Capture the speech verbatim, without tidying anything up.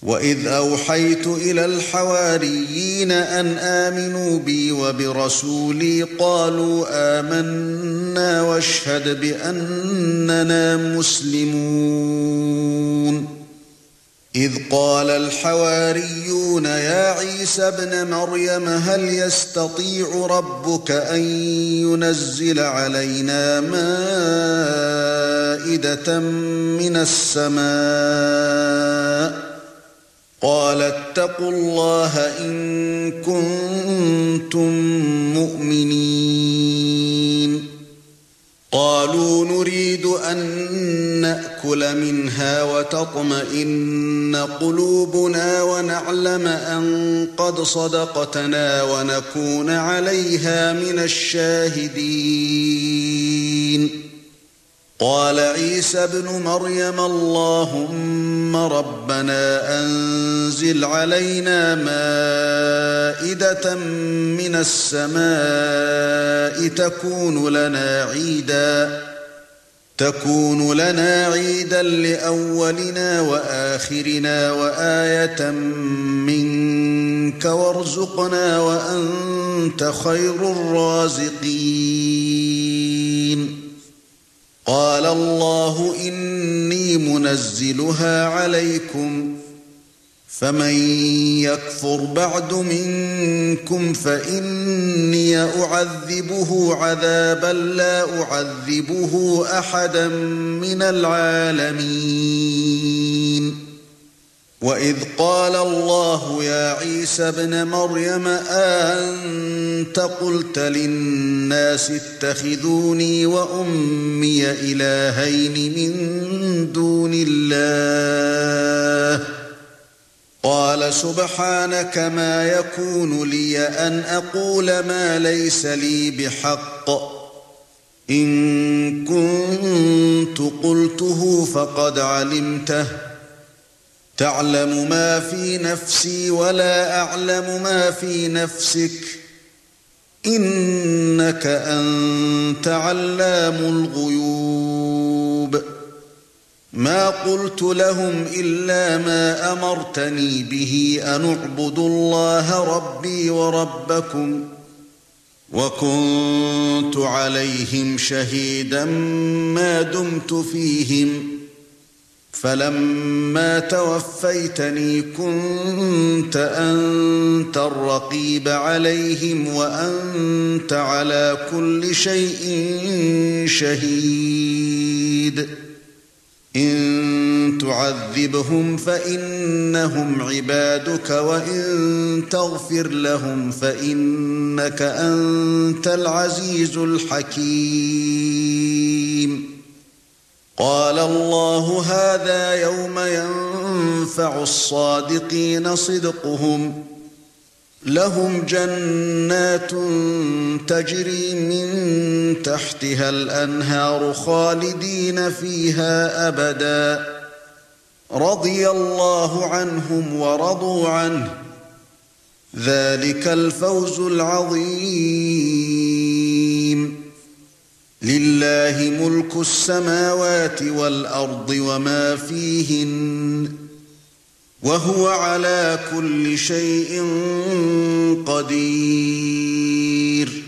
وَإِذْ أَوْحَيْتُ إِلَى الْحَوَارِيِّينَ أَنْ آمِنُوا بِي وَبِرَسُولِي قَالُوا آمَنَّا وَاشْهَدْ بِأَنَّنَا مُسْلِمُونَ إِذْ قَالَ الْحَوَارِيُّونَ يَا عِيسَى ابْنَ مَرْيَمَ هَلْ يَسْتَطِيعُ رَبُّكَ أَن يُنَزِّلَ عَلَيْنَا مَائِدَةً مِنَ السَّمَاءِ قَالَ اتَّقُوا اللَّهَ إِن كُنتُم مُّؤْمِنِينَ قَالُوا نُرِيدُ أَن نَّأْكُلَ مِنْهَا وَتَطْمَئِنَّ قُلُوبُنَا وَنَعْلَمَ أَن قَدْ صَدَقْتَنَا وَنَكُونَ عَلَيْهَا مِنَ الشَّاهِدِينَ قَالَ عِيسَى ابْنُ مَرْيَمَ اللَّهُمَّ رَبَّنَا أَنزِلْ عَلَيْنَا مَائِدَةً مِنَ السَّمَاءِ تَكُونُ لَنَا عِيدًا تَكُونُ لَنَا عِيدًا لِأَوَّلِنَا وَآخِرِنَا وَآيَةً مِنكَ وَارْزُقْنَا وَأَنْتَ خَيْرُ الرَّازِقِينَ قَالَ اللَّهُ إِنِّي مُنَزِّلُهَا عَلَيْكُمْ فَمَن يَكْفُرْ بَعْدُ مِنكُمْ فَإِنِّي أُعَذِّبُهُ عَذَابًا لَّا أُعَذِّبُهُ أَحَدًا مِّنَ الْعَالَمِينَ وَإِذْ قَالَ اللَّهُ يَا عِيسَى ابْنَ مَرْيَمَ أَأَنتَ قُلْتَ لِلنَّاسِ اتَّخِذُونِي وَأُمِّيَ إِلَٰهَيْنِ مِن دُونِ اللَّهِ قَالَ سُبْحَانَكَ مَا يَكُونُ لِي أَنْ أَقُولَ مَا لَيْسَ لِي بِحَقٍّ إِن كُنتُ قُلْتُهُ فَقَدْ عَلِمْتَهُ تَعْلَمُ مَا فِي نَفْسِي وَلَا أَعْلَمُ مَا فِي نَفْسِكَ إِنَّكَ أَنْتَ عَلَّامُ الْغُيُوبِ مَا قُلْتُ لَهُمْ إِلَّا مَا أَمَرْتَنِي بِهِ أَنِ اعْبُدُوا اللَّهَ رَبِّي وَرَبَّكُمْ وَكُنْتُ عَلَيْهِمْ شَهِيدًا مَا دُمْتُ فِيهِمْ فَلَمَّا تَوَفَّيْتَنِي كُنْتَ أَنْتَ الرَّقِيبَ عَلَيْهِمْ وَأَنْتَ عَلَى كُلِّ شَيْءٍ شَهِيدٌ إِن تُعَذِّبْهُمْ فَإِنَّهُمْ عِبَادُكَ وَإِن تَغْفِرْ لَهُمْ فَإِنَّكَ أَنْتَ الْعَزِيزُ الْحَكِيمُ قَالَ اللَّهُ هَذَا يَوْمَ يَنفَعُ الصَّادِقِينَ صِدْقُهُمْ لَهُمْ جَنَّاتٌ تَجْرِي مِن تَحْتِهَا الْأَنْهَارُ خَالِدِينَ فِيهَا أَبَدًا رَضِيَ اللَّهُ عَنْهُمْ وَرَضُوا عَنْهُ ذَلِكَ الْفَوْزُ الْعَظِيمُ لِلَّهِ مُلْكُ السَّمَاوَاتِ وَالْأَرْضِ وَمَا فِيهِنَّ وَهُوَ عَلَى كُلِّ شَيْءٍ قَدِيرٌ